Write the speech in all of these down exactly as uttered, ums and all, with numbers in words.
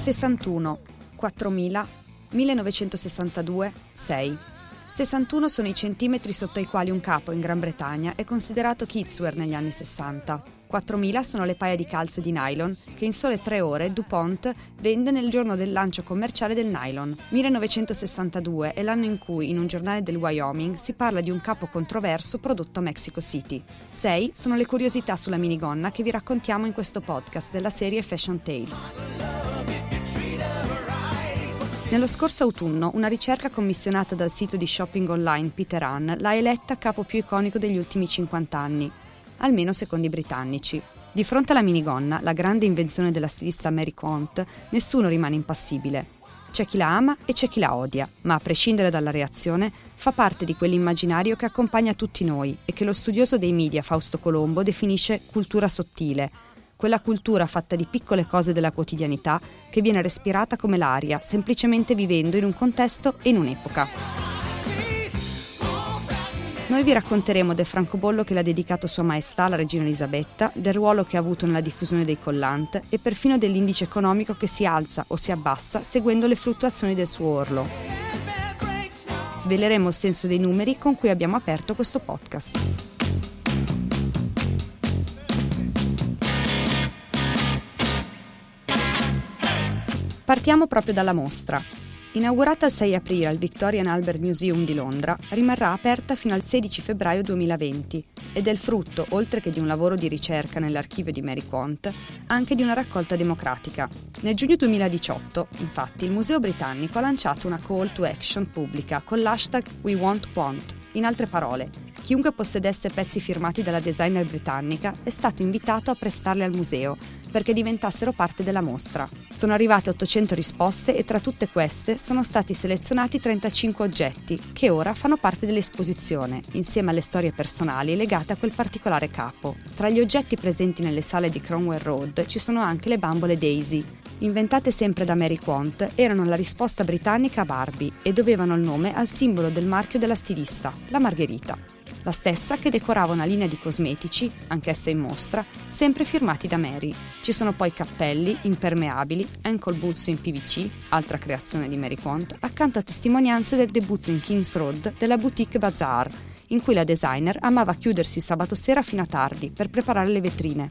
sessantuno, quattromila, millenovecentosessantadue, sei. sessantuno sono i centimetri sotto i quali un capo in Gran Bretagna è considerato kidswear negli anni sessanta. quattromila sono le paia di calze di nylon che in sole tre ore DuPont vende nel giorno del lancio commerciale del nylon. millenovecentosessantadue è l'anno in cui in un giornale del Wyoming si parla di un capo controverso prodotto a Mexico City. sei sono le curiosità sulla minigonna che vi raccontiamo in questo podcast della serie Fashion Tales. Nello scorso autunno, una ricerca commissionata dal sito di shopping online Peter Ann l'ha eletta capo più iconico degli ultimi cinquanta anni, almeno secondo i britannici. Di fronte alla minigonna, la grande invenzione della stilista Mary Quant, nessuno rimane impassibile. C'è chi la ama e c'è chi la odia, ma a prescindere dalla reazione, fa parte di quell'immaginario che accompagna tutti noi e che lo studioso dei media Fausto Colombo definisce cultura sottile, quella cultura fatta di piccole cose della quotidianità che viene respirata come l'aria, semplicemente vivendo in un contesto e in un'epoca. Noi vi racconteremo del francobollo che l'ha dedicato Sua Maestà la Regina Elisabetta, del ruolo che ha avuto nella diffusione dei collant e perfino dell'indice economico che si alza o si abbassa seguendo le fluttuazioni del suo orlo. Sveleremo il senso dei numeri con cui abbiamo aperto questo podcast. Partiamo proprio dalla mostra. Inaugurata il sei aprile al Victorian Albert Museum di Londra, rimarrà aperta fino al sedici febbraio duemilaventi ed è il frutto, oltre che di un lavoro di ricerca nell'archivio di Mary Quant, anche di una raccolta democratica. Nel giugno duemiladiciotto, infatti, il Museo Britannico ha lanciato una call to action pubblica con l'hashtag We Want Quant. In altre parole, chiunque possedesse pezzi firmati dalla designer britannica è stato invitato a prestarli al museo perché diventassero parte della mostra. Sono arrivate ottocento risposte e tra tutte queste sono stati selezionati trentacinque oggetti che ora fanno parte dell'esposizione, insieme alle storie personali legate a quel particolare capo. Tra gli oggetti presenti nelle sale di Cromwell Road ci sono anche le bambole Daisy. Inventate sempre da Mary Quant, erano la risposta britannica a Barbie e dovevano il nome al simbolo del marchio della stilista, la margherita. La stessa che decorava una linea di cosmetici, anch'essa in mostra, sempre firmati da Mary. Ci sono poi cappelli, impermeabili, ankle boots in P V C, altra creazione di Mary Quant, accanto a testimonianze del debutto in King's Road della boutique Bazaar, in cui la designer amava chiudersi sabato sera fino a tardi per preparare le vetrine.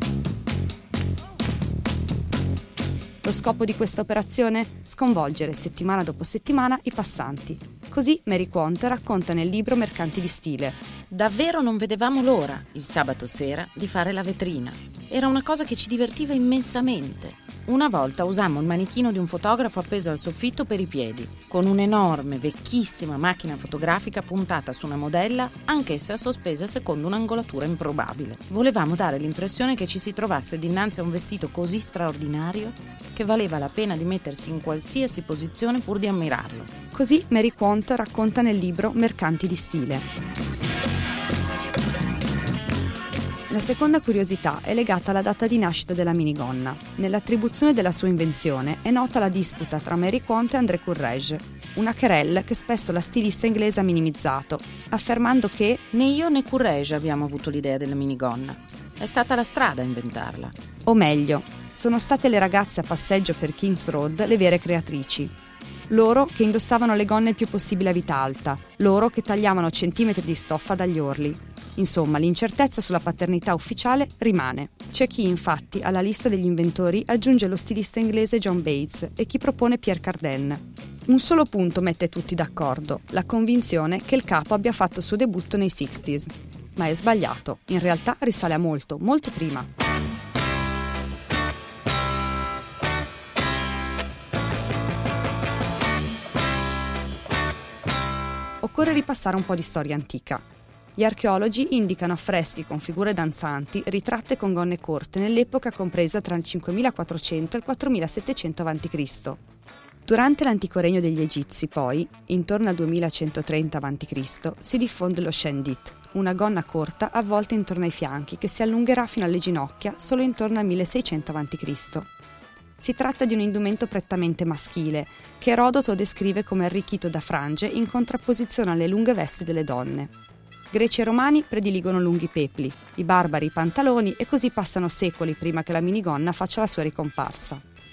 Lo scopo di questa operazione? Sconvolgere settimana dopo settimana i passanti. Così Mary Quant racconta nel libro Mercanti di stile. Davvero non vedevamo l'ora, il sabato sera, di fare la vetrina. Era una cosa che ci divertiva immensamente. Una volta usammo il manichino di un fotografo appeso al soffitto per i piedi, con un'enorme, vecchissima macchina fotografica puntata su una modella, anch'essa sospesa secondo un'angolatura improbabile. Volevamo dare l'impressione che ci si trovasse dinanzi a un vestito così straordinario che valeva la pena di mettersi in qualsiasi posizione pur di ammirarlo. Così Mary Quant racconta nel libro Mercanti di stile. La seconda curiosità è legata alla data di nascita della minigonna. Nell'attribuzione della sua invenzione è nota la disputa tra Mary Quant e André Courrèges, una querelle che spesso la stilista inglese ha minimizzato, affermando che né io né Courrèges abbiamo avuto l'idea della minigonna. È stata la strada a inventarla. O meglio, sono state le ragazze a passeggio per King's Road le vere creatrici. Loro che indossavano le gonne il più possibile a vita alta, loro che tagliavano centimetri di stoffa dagli orli. Insomma, l'incertezza sulla paternità ufficiale rimane. C'è chi, infatti, alla lista degli inventori aggiunge lo stilista inglese John Bates e chi propone Pierre Cardin. Un solo punto mette tutti d'accordo, la convinzione che il capo abbia fatto il suo debutto nei sessantas. Ma è sbagliato, in realtà risale a molto, molto prima. Occorre ripassare un po' di storia antica. Gli archeologi indicano affreschi con figure danzanti ritratte con gonne corte nell'epoca compresa tra il cinquemilaquattrocento e il quattromilasettecento avanti Cristo Durante l'antico regno degli Egizi, poi, intorno al duemilacentotrenta avanti Cristo, si diffonde lo shendit, una gonna corta avvolta intorno ai fianchi che si allungherà fino alle ginocchia solo intorno al milleseicento avanti Cristo Si tratta di un indumento prettamente maschile, che Erodoto descrive come arricchito da frange in contrapposizione alle lunghe vesti delle donne. Greci e Romani prediligono lunghi pepli, i barbari i pantaloni e così passano secoli prima che la minigonna faccia la sua ricomparsa.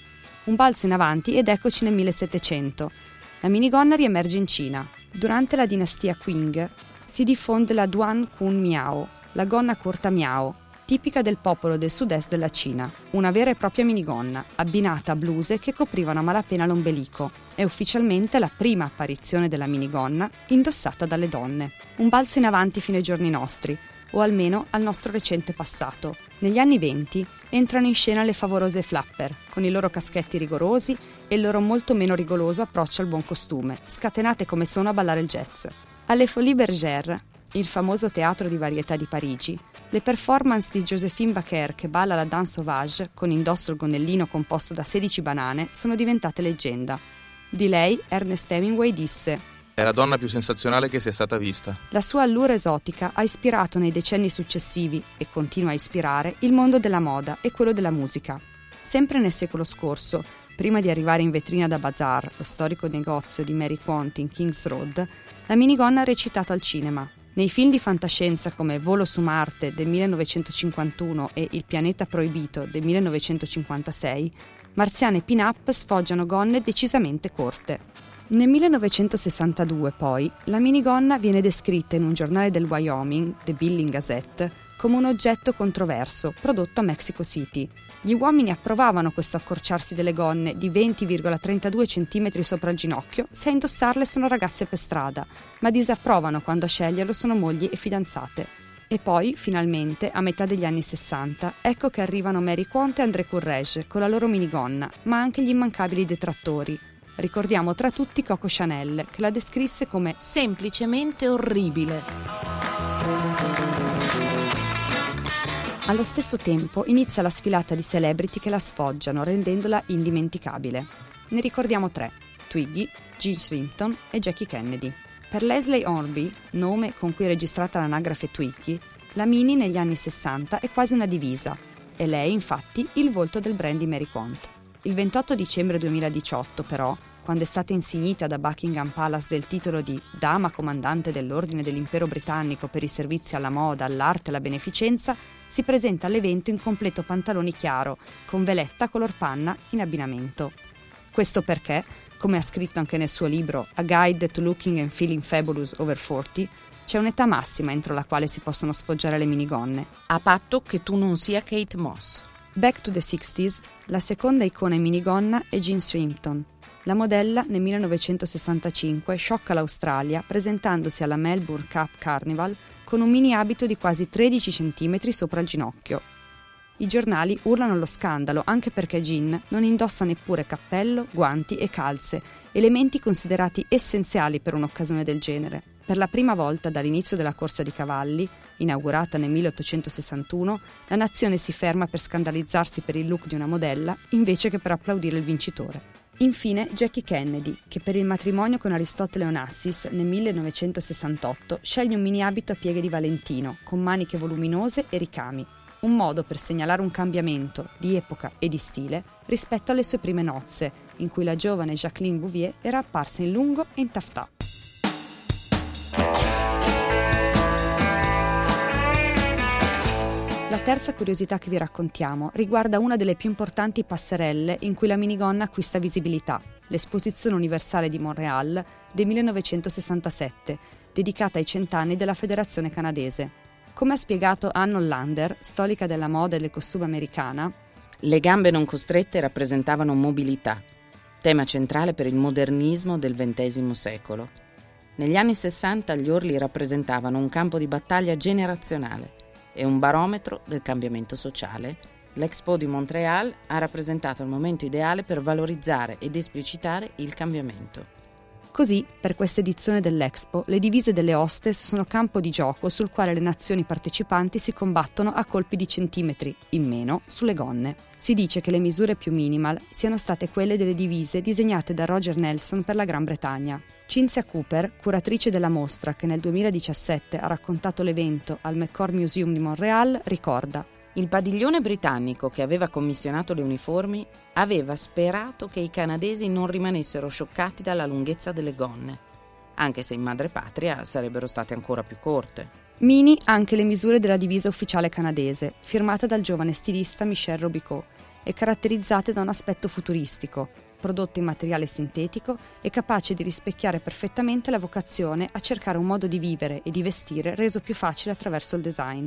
Un balzo in avanti ed eccoci nel millesettecento. La minigonna riemerge in Cina. Durante la dinastia Qing si diffonde la Duan Kun Miao, la gonna corta Miao, tipica del popolo del sud-est della Cina, una vera e propria minigonna, abbinata a bluse che coprivano a malapena l'ombelico. È ufficialmente la prima apparizione della minigonna indossata dalle donne. Un balzo in avanti fino ai giorni nostri, o almeno al nostro recente passato. Negli anni venti entrano in scena le favolose flapper, con i loro caschetti rigorosi e il loro molto meno rigoroso approccio al buon costume, scatenate come sono a ballare il jazz. Alle Folies Bergère, il famoso teatro di varietà di Parigi, le performance di Joséphine Baker che balla la danse sauvage con indosso il gonnellino composto da sedici banane sono diventate leggenda. Di lei Ernest Hemingway disse: "È la donna più sensazionale che sia stata vista". La sua allure esotica ha ispirato nei decenni successivi, e continua a ispirare, il mondo della moda e quello della musica. Sempre nel secolo scorso, prima di arrivare in vetrina da Bazaar, lo storico negozio di Mary Quant in Kings Road, la minigonna ha recitato al cinema. Nei film di fantascienza come Volo su Marte del millenovecentocinquantuno e Il pianeta proibito del millenovecentocinquantasei, marziane pin-up sfoggiano gonne decisamente corte. Nel millenovecentosessantadue, poi, la minigonna viene descritta in un giornale del Wyoming, The Billing Gazette, come un oggetto controverso prodotto a Mexico City. Gli uomini approvavano questo accorciarsi delle gonne di venti virgola trentadue centimetri sopra il ginocchio se a indossarle sono ragazze per strada, ma disapprovano quando a sceglierlo sono mogli e fidanzate. E poi, finalmente, a metà degli anni sessanta, ecco che arrivano Mary Quant e André Courrèges con la loro minigonna, ma anche gli immancabili detrattori. Ricordiamo tra tutti Coco Chanel, che la descrisse come semplicemente orribile. Allo stesso tempo inizia la sfilata di celebrity che la sfoggiano, rendendola indimenticabile. Ne ricordiamo tre: Twiggy, Jean Shrimpton e Jackie Kennedy. Per Leslie Hornby, nome con cui è registrata l'anagrafe Twiggy, la Mini negli anni sessanta è quasi una divisa, e lei, infatti, il volto del brand di Mary Quant. Il ventotto dicembre duemiladiciotto, però, quando è stata insignita da Buckingham Palace del titolo di Dama Comandante dell'Ordine dell'Impero Britannico per i servizi alla moda, all'arte e alla beneficenza, si presenta all'evento in completo pantaloni chiaro, con veletta color panna in abbinamento. Questo perché, come ha scritto anche nel suo libro A Guide to Looking and Feeling Fabulous Over quaranta, c'è un'età massima entro la quale si possono sfoggiare le minigonne. A patto che tu non sia Kate Moss. Back to the sixties, la seconda icona in minigonna è Jean Shrimpton. La modella nel millenovecentosessantacinque sciocca l'Australia presentandosi alla Melbourne Cup Carnival con un mini abito di quasi tredici centimetri sopra il ginocchio. I giornali urlano allo scandalo anche perché Jean non indossa neppure cappello, guanti e calze, elementi considerati essenziali per un'occasione del genere. Per la prima volta dall'inizio della corsa di cavalli, inaugurata nel milleottocentosessantuno, la nazione si ferma per scandalizzarsi per il look di una modella invece che per applaudire il vincitore. Infine Jackie Kennedy, che per il matrimonio con Aristotele Onassis nel millenovecentosessantotto sceglie un mini abito a pieghe di Valentino, con maniche voluminose e ricami, un modo per segnalare un cambiamento di epoca e di stile rispetto alle sue prime nozze, in cui la giovane Jacqueline Bouvier era apparsa in lungo e in taffetà. La terza curiosità che vi raccontiamo riguarda una delle più importanti passerelle in cui la minigonna acquista visibilità, l'Esposizione Universale di Montréal del millenovecentosessantasette, dedicata ai cent'anni della Federazione Canadese. Come ha spiegato Anne Hollander, storica della moda e del costume americana, le gambe non costrette rappresentavano mobilità, tema centrale per il modernismo del ventesimo secolo. Negli anni sessanta gli orli rappresentavano un campo di battaglia generazionale e un barometro del cambiamento sociale. L'Expo di Montréal ha rappresentato il momento ideale per valorizzare ed esplicitare il cambiamento. Così, per questa edizione dell'Expo, le divise delle hostess sono campo di gioco sul quale le nazioni partecipanti si combattono a colpi di centimetri, in meno, sulle gonne. Si dice che le misure più minimal siano state quelle delle divise disegnate da Roger Nelson per la Gran Bretagna. Cinzia Cooper, curatrice della mostra che nel duemiladiciassette ha raccontato l'evento al McCord Museum di Montréal, ricorda: il padiglione britannico che aveva commissionato le uniformi aveva sperato che i canadesi non rimanessero scioccati dalla lunghezza delle gonne, anche se in madrepatria sarebbero state ancora più corte. Mini anche le misure della divisa ufficiale canadese, firmata dal giovane stilista Michel Robichaud, e caratterizzate da un aspetto futuristico, prodotto in materiale sintetico e capace di rispecchiare perfettamente la vocazione a cercare un modo di vivere e di vestire reso più facile attraverso il design.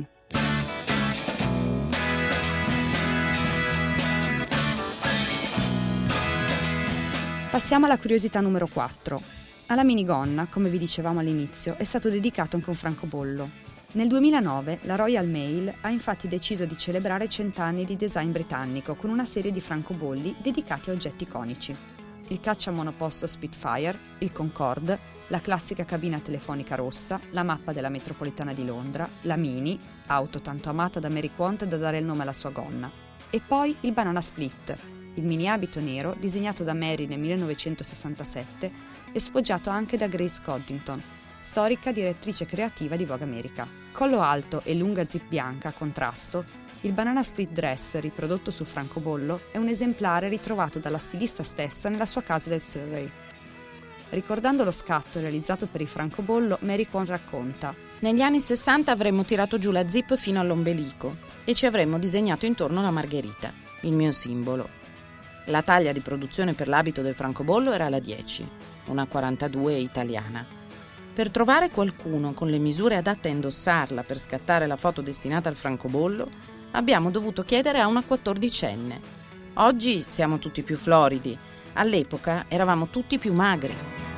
Passiamo alla curiosità numero quattro. Alla minigonna, come vi dicevamo all'inizio, è stato dedicato anche un francobollo. Nel duemilanove la Royal Mail ha infatti deciso di celebrare cent'anni di design britannico con una serie di francobolli dedicati a oggetti iconici. Il cacciamonoposto Spitfire, il Concorde, la classica cabina telefonica rossa, la mappa della metropolitana di Londra, la Mini, auto tanto amata da Mary Quant da dare il nome alla sua gonna, e poi il Banana Split, il mini abito nero disegnato da Mary nel millenovecentosessantasette e sfoggiato anche da Grace Coddington, storica direttrice creativa di Vogue America. Collo alto e lunga zip bianca a contrasto, il Banana Split Dress riprodotto sul francobollo è un esemplare ritrovato dalla stilista stessa nella sua casa del Surrey. Ricordando lo scatto realizzato per il francobollo, Mary Quant racconta: negli anni sessanta avremmo tirato giù la zip fino all'ombelico e ci avremmo disegnato intorno la margherita, il mio simbolo. La taglia di produzione per l'abito del francobollo era la dieci, una quarantadue italiana. Per trovare qualcuno con le misure adatte a indossarla per scattare la foto destinata al francobollo, abbiamo dovuto chiedere a una quattordicenne. Oggi siamo tutti più floridi, all'epoca eravamo tutti più magri.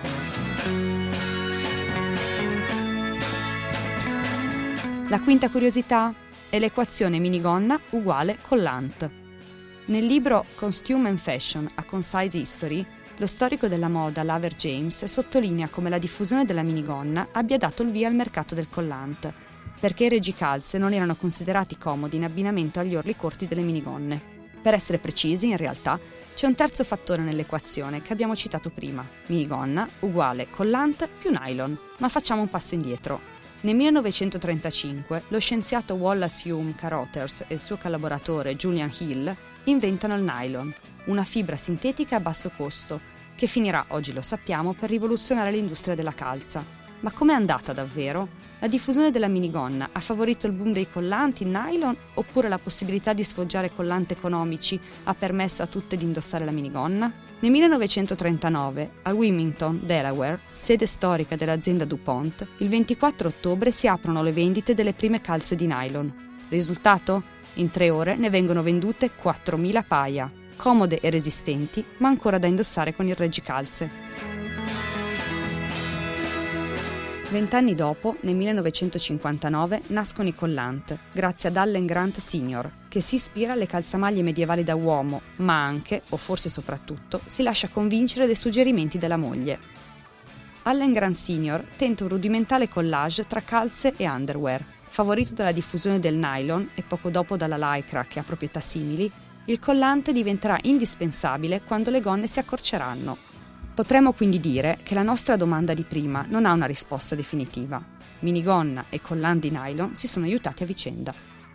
La quinta curiosità è l'equazione minigonna uguale collante. Nel libro Costume and Fashion, A Concise History, lo storico della moda Laver James sottolinea come la diffusione della minigonna abbia dato il via al mercato del collante, perché i reggicalze non erano considerati comodi in abbinamento agli orli corti delle minigonne. Per essere precisi, in realtà, c'è un terzo fattore nell'equazione che abbiamo citato prima: minigonna uguale collante più nylon. Ma facciamo un passo indietro. Nel millenovecentotrentacinque lo scienziato Wallace Hume Carothers e il suo collaboratore Julian Hill inventano il nylon, una fibra sintetica a basso costo, che finirà, oggi lo sappiamo, per rivoluzionare l'industria della calza. Ma com'è andata davvero? La diffusione della minigonna ha favorito il boom dei collanti in nylon, oppure la possibilità di sfoggiare collanti economici ha permesso a tutte di indossare la minigonna? Nel millenovecentotrentanove, a Wilmington, Delaware, sede storica dell'azienda DuPont, il ventiquattro ottobre si aprono le vendite delle prime calze di nylon. Risultato? In tre ore ne vengono vendute quattromila paia, comode e resistenti, ma ancora da indossare con il reggicalze. Vent'anni dopo, nel millenovecentocinquantanove, nascono i collant, grazie ad Allen Grant Senior, che si ispira alle calzamaglie medievali da uomo, ma anche, o forse soprattutto, si lascia convincere dai suggerimenti della moglie. Allen Grant Senior tenta un rudimentale collage tra calze e underwear. Favorito dalla diffusione del nylon e poco dopo dalla lycra, che ha proprietà simili, il collante diventerà indispensabile quando le gonne si accorceranno. Potremmo quindi dire che la nostra domanda di prima non ha una risposta definitiva. Minigonna e collant di nylon si sono aiutati a vicenda.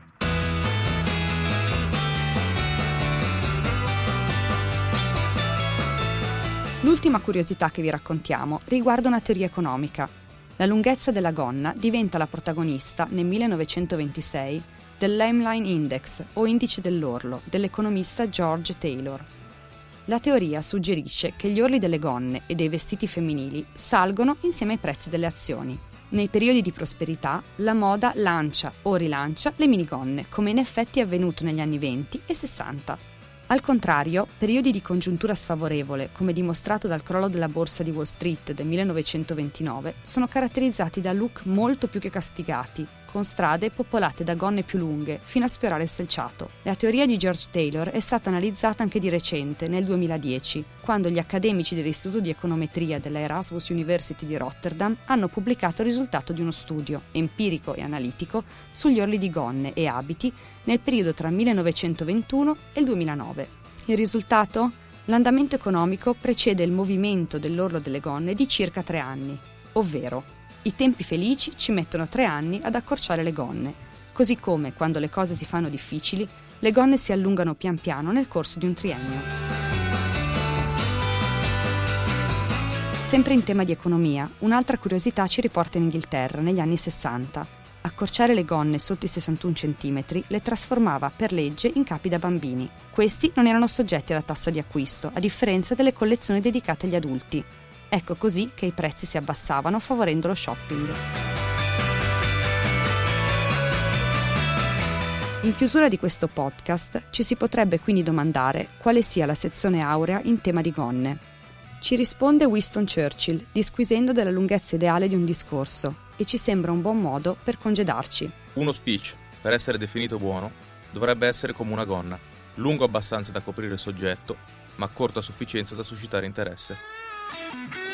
L'ultima curiosità che vi raccontiamo riguarda una teoria economica. La lunghezza della gonna diventa la protagonista nel millenovecentoventisei del Lamline Index, o indice dell'orlo, dell'economista George Taylor. La teoria suggerisce che gli orli delle gonne e dei vestiti femminili salgono insieme ai prezzi delle azioni. Nei periodi di prosperità, la moda lancia o rilancia le minigonne, come in effetti è avvenuto negli anni venti e sessanta. Al contrario, periodi di congiuntura sfavorevole, come dimostrato dal crollo della borsa di Wall Street del millenovecentoventinove, sono caratterizzati da look molto più che castigati, con strade popolate da gonne più lunghe, fino a sfiorare il selciato. La teoria di George Taylor è stata analizzata anche di recente, nel duemiladieci, quando gli accademici dell'Istituto di Econometria della Erasmus University di Rotterdam hanno pubblicato il risultato di uno studio, empirico e analitico, sugli orli di gonne e abiti nel periodo tra il millenovecentoventuno e il duemilanove. Il risultato? L'andamento economico precede il movimento dell'orlo delle gonne di circa tre anni, ovvero i tempi felici ci mettono tre anni ad accorciare le gonne, così come, quando le cose si fanno difficili, le gonne si allungano pian piano nel corso di un triennio. Sempre in tema di economia, un'altra curiosità ci riporta in Inghilterra negli anni sessanta. Accorciare le gonne sotto i sessantuno centimetri le trasformava per legge in capi da bambini. Questi non erano soggetti alla tassa di acquisto, a differenza delle collezioni dedicate agli adulti. Ecco così che i prezzi si abbassavano favorendo lo shopping. In chiusura di questo podcast ci si potrebbe quindi domandare quale sia la sezione aurea in tema di gonne. Ci risponde Winston Churchill, disquisendo della lunghezza ideale di un discorso, e ci sembra un buon modo per congedarci. Uno speech, per essere definito buono, dovrebbe essere come una gonna, lungo abbastanza da coprire il soggetto, ma corto a sufficienza da suscitare interesse.